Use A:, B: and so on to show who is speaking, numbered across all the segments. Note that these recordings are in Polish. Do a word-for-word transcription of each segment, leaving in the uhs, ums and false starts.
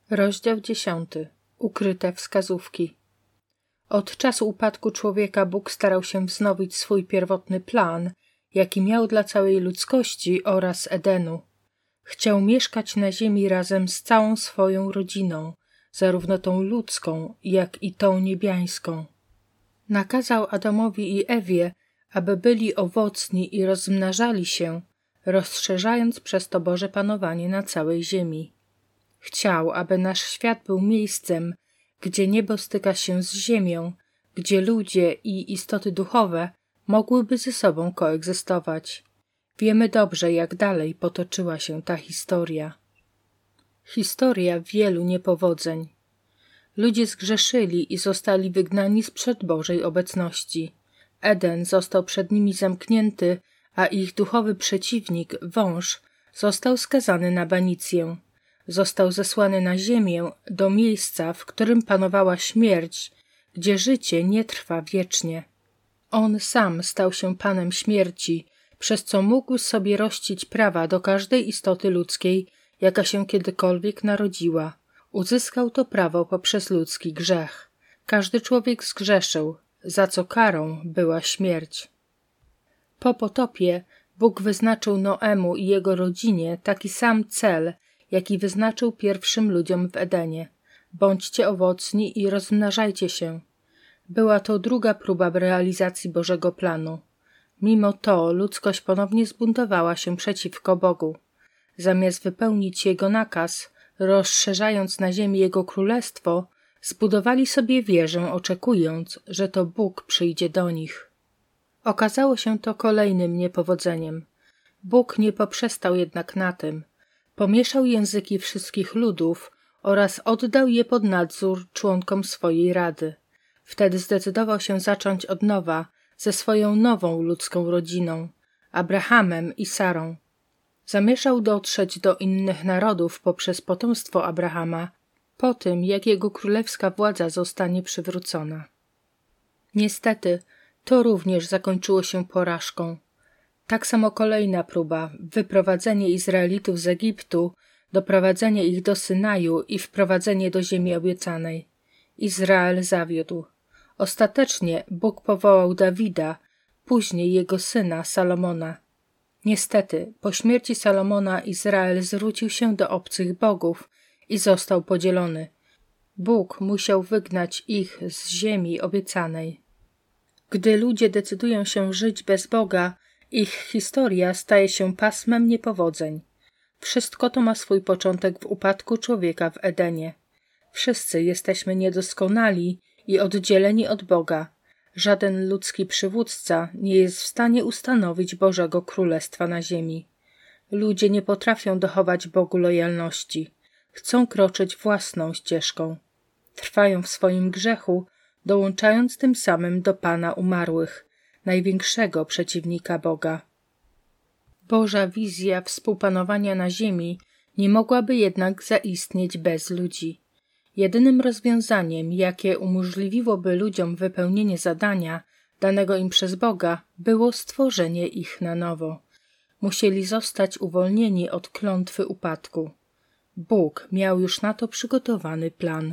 A: Rozdział dziesiąty. Ukryte wskazówki. Od czasu upadku człowieka Bóg starał się wznowić swój pierwotny plan, jaki miał dla całej ludzkości oraz Edenu. Chciał mieszkać na ziemi razem z całą swoją rodziną, zarówno tą ludzką, jak i tą niebiańską. Nakazał Adamowi i Ewie, aby byli owocni i rozmnażali się, rozszerzając przez to Boże panowanie na całej ziemi. Chciał, aby nasz świat był miejscem, gdzie niebo styka się z ziemią, gdzie ludzie i istoty duchowe mogłyby ze sobą koegzystować. Wiemy dobrze, jak dalej potoczyła się ta historia. Historia wielu niepowodzeń. Ludzie zgrzeszyli i zostali wygnani sprzed Bożej obecności. Eden został przed nimi zamknięty, a ich duchowy przeciwnik, wąż, został skazany na banicję. Został zesłany na ziemię, do miejsca, w którym panowała śmierć, gdzie życie nie trwa wiecznie. On sam stał się panem śmierci, przez co mógł sobie rościć prawa do każdej istoty ludzkiej, jaka się kiedykolwiek narodziła. Uzyskał to prawo poprzez ludzki grzech. Każdy człowiek zgrzeszył, za co karą była śmierć. Po potopie Bóg wyznaczył Noemu i jego rodzinie taki sam cel, jaki wyznaczył pierwszym ludziom w Edenie. Bądźcie owocni i rozmnażajcie się. Była to druga próba realizacji Bożego planu. Mimo to ludzkość ponownie zbuntowała się przeciwko Bogu. Zamiast wypełnić Jego nakaz, rozszerzając na ziemi Jego królestwo, zbudowali sobie wieżę, oczekując, że to Bóg przyjdzie do nich. Okazało się to kolejnym niepowodzeniem. Bóg nie poprzestał jednak na tym. Pomieszał języki wszystkich ludów oraz oddał je pod nadzór członkom swojej rady. Wtedy zdecydował się zacząć od nowa ze swoją nową ludzką rodziną, Abrahamem i Sarą. Zamierzał dotrzeć do innych narodów poprzez potomstwo Abrahama, po tym jak jego królewska władza zostanie przywrócona. Niestety, to również zakończyło się porażką. Tak samo kolejna próba, wyprowadzenie Izraelitów z Egiptu, doprowadzenie ich do Synaju i wprowadzenie do ziemi obiecanej. Izrael zawiódł. Ostatecznie Bóg powołał Dawida, później jego syna Salomona. Niestety, po śmierci Salomona Izrael zwrócił się do obcych bogów i został podzielony. Bóg musiał wygnać ich z ziemi obiecanej. Gdy ludzie decydują się żyć bez Boga, ich historia staje się pasmem niepowodzeń. Wszystko to ma swój początek w upadku człowieka w Edenie. Wszyscy jesteśmy niedoskonali i oddzieleni od Boga. Żaden ludzki przywódca nie jest w stanie ustanowić Bożego Królestwa na ziemi. Ludzie nie potrafią dochować Bogu lojalności. Chcą kroczyć własną ścieżką. Trwają w swoim grzechu, dołączając tym samym do Pana umarłych, największego przeciwnika Boga. Boża wizja współpanowania na ziemi nie mogłaby jednak zaistnieć bez ludzi. Jedynym rozwiązaniem, jakie umożliwiłoby ludziom wypełnienie zadania danego im przez Boga, było stworzenie ich na nowo. Musieli zostać uwolnieni od klątwy upadku. Bóg miał już na to przygotowany plan.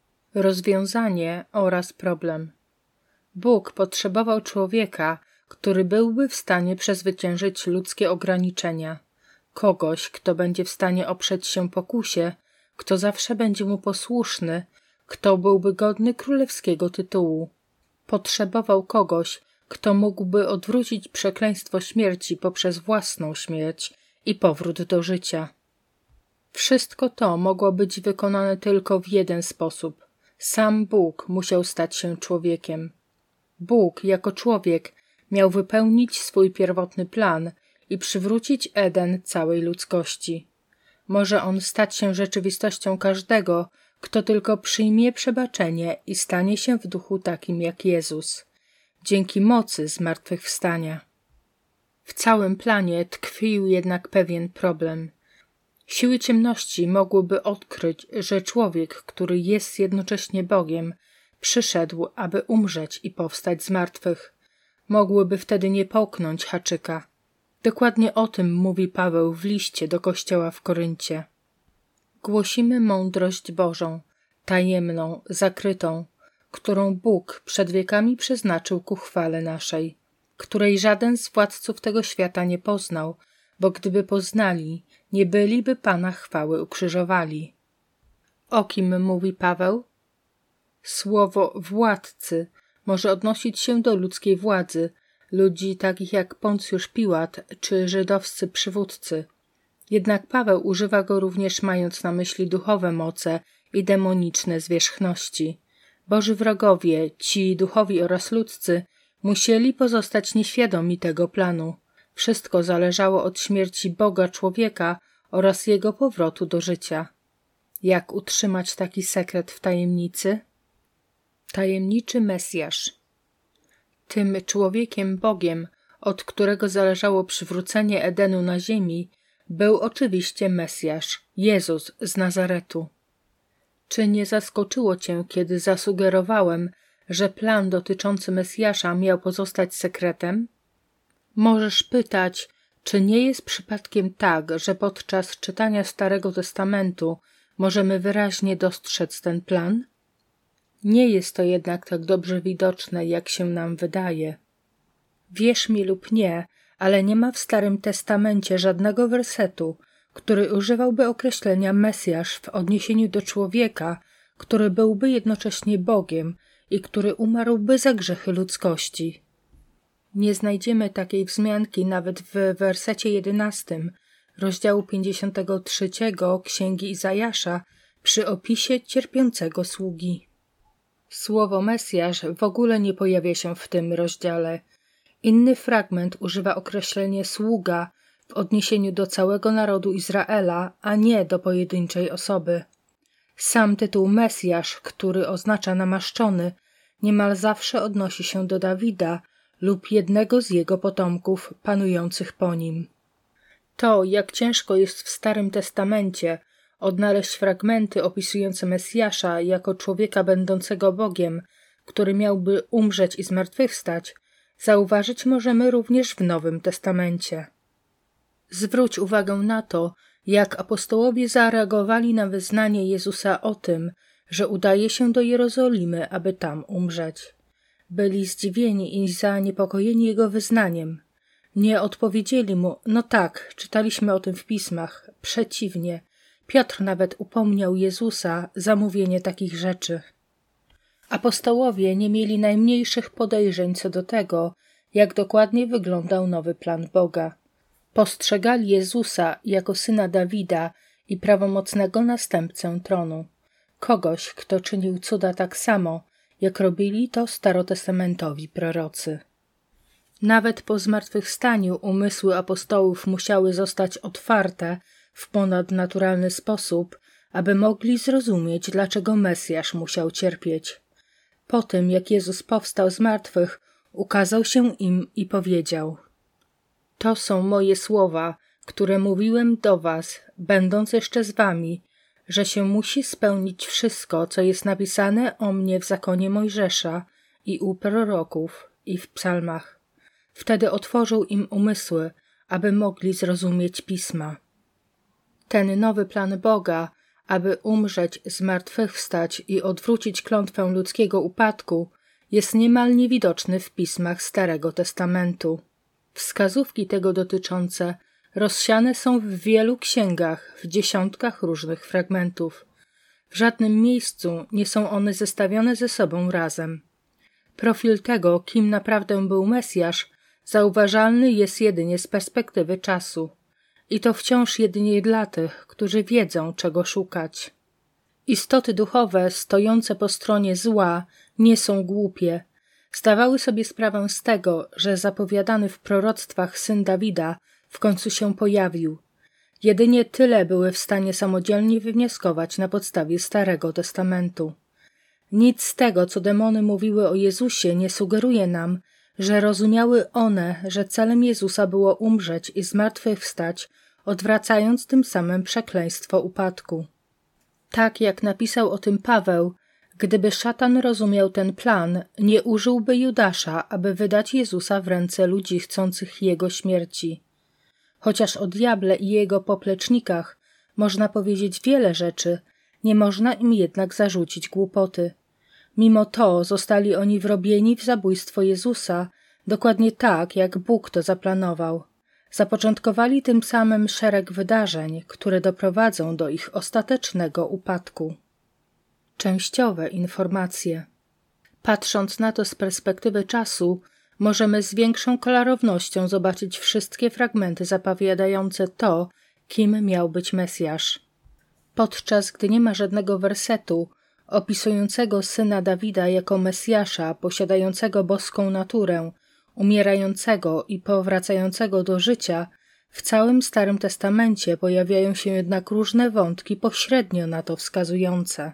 A: Rozwiązanie oraz problem. Bóg potrzebował człowieka, który byłby w stanie przezwyciężyć ludzkie ograniczenia. Kogoś, kto będzie w stanie oprzeć się pokusie, kto zawsze będzie mu posłuszny, kto byłby godny królewskiego tytułu. Potrzebował kogoś, kto mógłby odwrócić przekleństwo śmierci poprzez własną śmierć i powrót do życia. Wszystko to mogło być wykonane tylko w jeden sposób. Sam Bóg musiał stać się człowiekiem. Bóg jako człowiek miał wypełnić swój pierwotny plan i przywrócić Eden całej ludzkości. Może on stać się rzeczywistością każdego, kto tylko przyjmie przebaczenie i stanie się w duchu takim jak Jezus, dzięki mocy zmartwychwstania. W całym planie tkwił jednak pewien problem. Siły ciemności mogłyby odkryć, że człowiek, który jest jednocześnie Bogiem, przyszedł, aby umrzeć i powstać z martwych. Mogłyby wtedy nie połknąć haczyka. Dokładnie o tym mówi Paweł w liście do kościoła w Koryncie. Głosimy mądrość Bożą, tajemną, zakrytą, którą Bóg przed wiekami przeznaczył ku chwale naszej, której żaden z władców tego świata nie poznał, bo gdyby poznali, nie byliby Pana chwały ukrzyżowali. O kim mówi Paweł? Słowo władcy może odnosić się do ludzkiej władzy, ludzi takich jak Poncjusz Piłat czy żydowscy przywódcy. Jednak Paweł używa go również mając na myśli duchowe moce i demoniczne zwierzchności. Boży wrogowie, ci duchowi oraz ludzcy, musieli pozostać nieświadomi tego planu. Wszystko zależało od śmierci Boga człowieka oraz jego powrotu do życia. Jak utrzymać taki sekret w tajemnicy? Tajemniczy Mesjasz. Tym człowiekiem Bogiem, od którego zależało przywrócenie Edenu na ziemi, był oczywiście Mesjasz, Jezus z Nazaretu. Czy nie zaskoczyło cię, kiedy zasugerowałem, że plan dotyczący Mesjasza miał pozostać sekretem? Możesz pytać, czy nie jest przypadkiem tak, że podczas czytania Starego Testamentu możemy wyraźnie dostrzec ten plan? Nie jest to jednak tak dobrze widoczne, jak się nam wydaje. Wierz mi lub nie, ale nie ma w Starym Testamencie żadnego wersetu, który używałby określenia Mesjasz w odniesieniu do człowieka, który byłby jednocześnie Bogiem i który umarłby za grzechy ludzkości. Nie znajdziemy takiej wzmianki nawet w wersecie jedenastym rozdziału pięćdziesiątego trzeciego Księgi Izajasza przy opisie cierpiącego sługi. Słowo Mesjasz w ogóle nie pojawia się w tym rozdziale. Inny fragment używa określenia sługa w odniesieniu do całego narodu Izraela, a nie do pojedynczej osoby. Sam tytuł Mesjasz, który oznacza namaszczony, niemal zawsze odnosi się do Dawida lub jednego z jego potomków panujących po nim. To, jak ciężko jest w Starym Testamencie odnaleźć fragmenty opisujące Mesjasza jako człowieka będącego Bogiem, który miałby umrzeć i zmartwychwstać, zauważyć możemy również w Nowym Testamencie. Zwróć uwagę na to, jak apostołowie zareagowali na wyznanie Jezusa o tym, że udaje się do Jerozolimy, aby tam umrzeć. Byli zdziwieni i zaniepokojeni jego wyznaniem. Nie odpowiedzieli mu, no tak, czytaliśmy o tym w pismach. Przeciwnie, Piotr nawet upomniał Jezusa za mówienie takich rzeczy. Apostołowie nie mieli najmniejszych podejrzeń co do tego, jak dokładnie wyglądał nowy plan Boga. Postrzegali Jezusa jako syna Dawida i prawomocnego następcę tronu. Kogoś, kto czynił cuda tak samo, jak robili to starotestamentowi prorocy. Nawet po zmartwychwstaniu umysły apostołów musiały zostać otwarte w ponadnaturalny sposób, aby mogli zrozumieć, dlaczego Mesjasz musiał cierpieć. Po tym, jak Jezus powstał z martwych, ukazał się im i powiedział: To są moje słowa, które mówiłem do was, będąc jeszcze z wami, że się musi spełnić wszystko, co jest napisane o mnie w zakonie Mojżesza i u proroków i w psalmach. Wtedy otworzył im umysły, aby mogli zrozumieć pisma. Ten nowy plan Boga, aby umrzeć, zmartwychwstać i odwrócić klątwę ludzkiego upadku, jest niemal niewidoczny w pismach Starego Testamentu. Wskazówki tego dotyczące rozsiane są w wielu księgach, w dziesiątkach różnych fragmentów. W żadnym miejscu nie są one zestawione ze sobą razem. Profil tego, kim naprawdę był Mesjasz, zauważalny jest jedynie z perspektywy czasu. I to wciąż jedynie dla tych, którzy wiedzą, czego szukać. Istoty duchowe stojące po stronie zła nie są głupie. Zdawały sobie sprawę z tego, że zapowiadany w proroctwach syn Dawida w końcu się pojawił. Jedynie tyle były w stanie samodzielnie wywnioskować na podstawie Starego Testamentu. Nic z tego, co demony mówiły o Jezusie, nie sugeruje nam, że rozumiały one, że celem Jezusa było umrzeć i zmartwychwstać, odwracając tym samym przekleństwo upadku. Tak jak napisał o tym Paweł, gdyby szatan rozumiał ten plan, nie użyłby Judasza, aby wydać Jezusa w ręce ludzi chcących jego śmierci. Chociaż o diable i jego poplecznikach Można powiedzieć wiele rzeczy, nie można im jednak zarzucić głupoty. Mimo to zostali oni wrobieni w zabójstwo Jezusa, dokładnie tak, jak Bóg to zaplanował. Zapoczątkowali tym samym szereg wydarzeń, które doprowadzą do ich ostatecznego upadku. Częściowe informacje. Patrząc na to z perspektywy czasu, możemy z większą klarownością zobaczyć wszystkie fragmenty zapowiadające to, kim miał być Mesjasz. Podczas gdy nie ma żadnego wersetu opisującego syna Dawida jako Mesjasza posiadającego boską naturę, umierającego i powracającego do życia, w całym Starym Testamencie pojawiają się jednak różne wątki pośrednio na to wskazujące.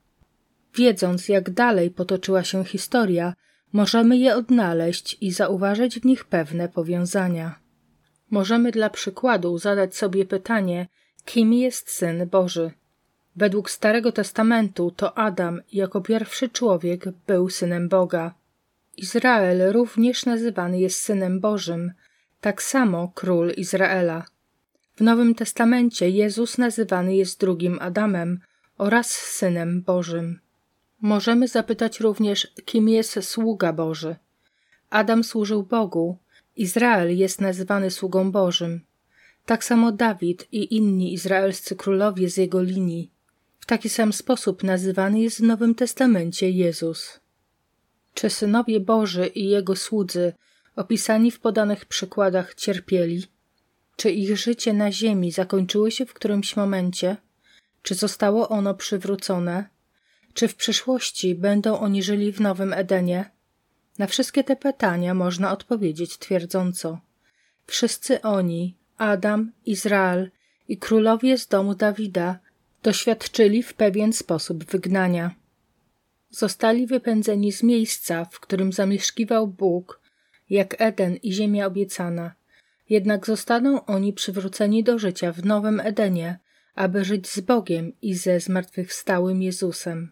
A: Wiedząc, jak dalej potoczyła się historia, możemy je odnaleźć i zauważyć w nich pewne powiązania. Możemy dla przykładu zadać sobie pytanie, kim jest Syn Boży. Według Starego Testamentu to Adam jako pierwszy człowiek był Synem Boga. Izrael również nazywany jest Synem Bożym, tak samo Król Izraela. W Nowym Testamencie Jezus nazywany jest drugim Adamem oraz Synem Bożym. Możemy zapytać również, kim jest sługa Boży. Adam służył Bogu, Izrael jest nazywany sługą Bożym. Tak samo Dawid i inni izraelscy królowie z jego linii. W taki sam sposób nazywany jest w Nowym Testamencie Jezus. Czy synowie Boży i jego słudzy, opisani w podanych przykładach, cierpieli? Czy ich życie na ziemi zakończyło się w którymś momencie? Czy zostało ono przywrócone? Czy w przyszłości będą oni żyli w Nowym Edenie? Na wszystkie te pytania można odpowiedzieć twierdząco. Wszyscy oni, Adam, Izrael i królowie z domu Dawida, doświadczyli w pewien sposób wygnania. Zostali wypędzeni z miejsca, w którym zamieszkiwał Bóg, jak Eden i ziemia obiecana. Jednak zostaną oni przywróceni do życia w Nowym Edenie, aby żyć z Bogiem i ze zmartwychwstałym Jezusem.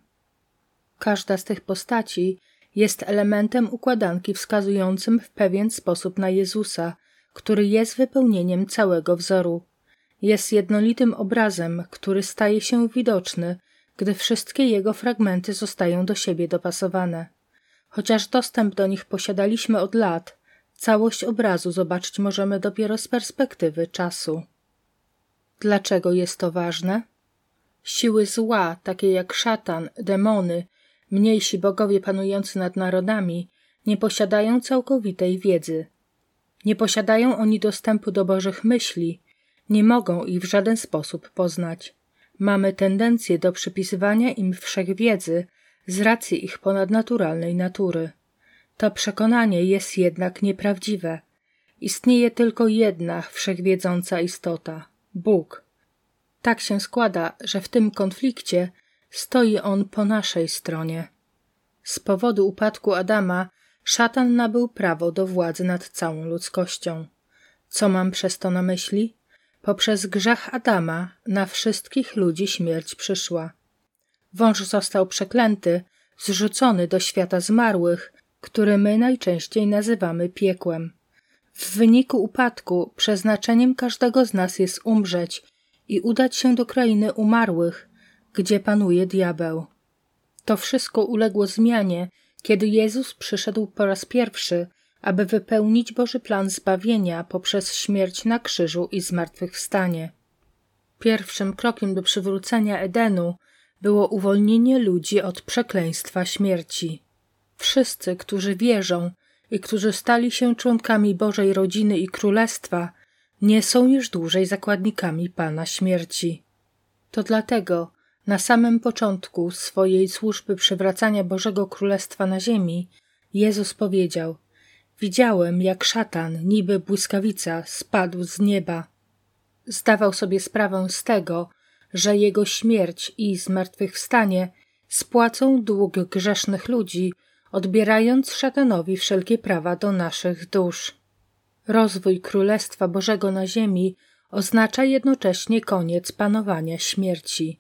A: Każda z tych postaci jest elementem układanki wskazującym w pewien sposób na Jezusa, który jest wypełnieniem całego wzoru. Jest jednolitym obrazem, który staje się widoczny, gdy wszystkie jego fragmenty zostają do siebie dopasowane. Chociaż dostęp do nich posiadaliśmy od lat, całość obrazu zobaczyć możemy dopiero z perspektywy czasu. Dlaczego jest to ważne? Siły zła, takie jak szatan, demony, mniejsi bogowie panujący nad narodami, nie posiadają całkowitej wiedzy. Nie posiadają oni dostępu do Bożych myśli, nie mogą ich w żaden sposób poznać. Mamy tendencję do przypisywania im wszechwiedzy z racji ich ponadnaturalnej natury. To przekonanie jest jednak nieprawdziwe. Istnieje tylko jedna wszechwiedząca istota – Bóg. Tak się składa, że w tym konflikcie stoi on po naszej stronie. Z powodu upadku Adama szatan nabył prawo do władzy nad całą ludzkością. Co mam przez to na myśli? Poprzez grzech Adama na wszystkich ludzi śmierć przyszła. Wąż został przeklęty, zrzucony do świata zmarłych, który my najczęściej nazywamy piekłem. W wyniku upadku przeznaczeniem każdego z nas jest umrzeć i udać się do krainy umarłych, gdzie panuje diabeł. To wszystko uległo zmianie, kiedy Jezus przyszedł po raz pierwszy, aby wypełnić Boży plan zbawienia poprzez śmierć na krzyżu i zmartwychwstanie. Pierwszym krokiem do przywrócenia Edenu było uwolnienie ludzi od przekleństwa śmierci. Wszyscy, którzy wierzą i którzy stali się członkami Bożej rodziny i królestwa, nie są już dłużej zakładnikami Pana śmierci. To dlatego na samym początku swojej służby przywracania Bożego Królestwa na ziemi Jezus powiedział: widziałem, jak szatan, niby błyskawica, spadł z nieba. Zdawał sobie sprawę z tego, że jego śmierć i zmartwychwstanie spłacą dług grzesznych ludzi, odbierając szatanowi wszelkie prawa do naszych dusz. Rozwój Królestwa Bożego na ziemi oznacza jednocześnie koniec panowania śmierci.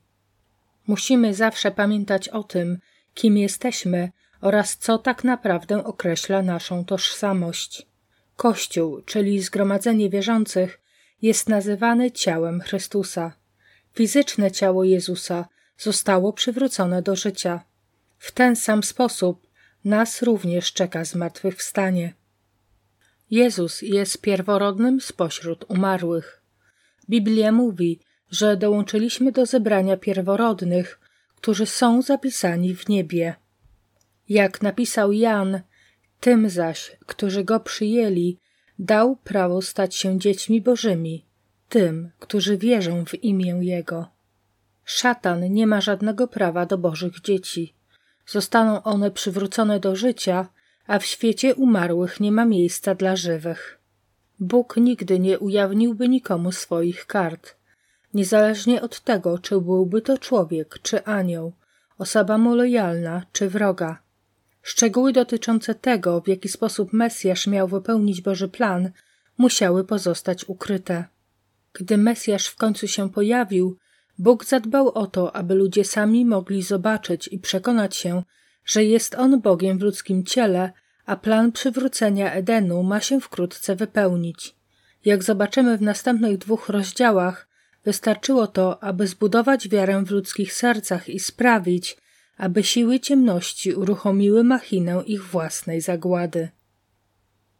A: Musimy zawsze pamiętać o tym, kim jesteśmy oraz co tak naprawdę określa naszą tożsamość. Kościół, czyli zgromadzenie wierzących, jest nazywany ciałem Chrystusa. Fizyczne ciało Jezusa zostało przywrócone do życia. W ten sam sposób nas również czeka zmartwychwstanie. Jezus jest pierworodnym spośród umarłych. Biblia mówi, że dołączyliśmy do zebrania pierworodnych, którzy są zapisani w niebie. Jak napisał Jan, tym zaś, którzy Go przyjęli, dał prawo stać się dziećmi Bożymi, tym, którzy wierzą w imię Jego. Szatan nie ma żadnego prawa do Bożych dzieci. Zostaną one przywrócone do życia, a w świecie umarłych nie ma miejsca dla żywych. Bóg nigdy nie ujawniłby nikomu swoich kart. Niezależnie od tego, czy byłby to człowiek, czy anioł, osoba mu lojalna, czy wroga. Szczegóły dotyczące tego, w jaki sposób Mesjasz miał wypełnić Boży plan, musiały pozostać ukryte. Gdy Mesjasz w końcu się pojawił, Bóg zadbał o to, aby ludzie sami mogli zobaczyć i przekonać się, że jest On Bogiem w ludzkim ciele, a plan przywrócenia Edenu ma się wkrótce wypełnić. Jak zobaczymy w następnych dwóch rozdziałach, wystarczyło to, aby zbudować wiarę w ludzkich sercach i sprawić, aby siły ciemności uruchomiły machinę ich własnej zagłady.